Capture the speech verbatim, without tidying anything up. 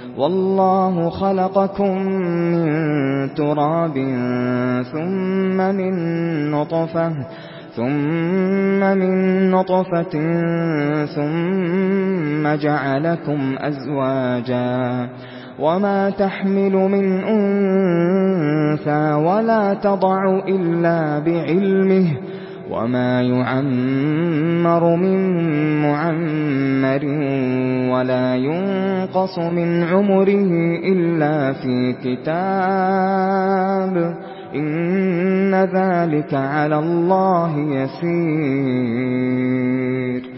والله خلقكم من تراب ثم من نطفة ثم من نطفة ثم جعلكم أزواجا وما تحمل من أنثى ولا تضع إلا بعلمه وما يعمر من معمر ولا ينقص من عمره إلا في كتاب إن ذلك على الله يسير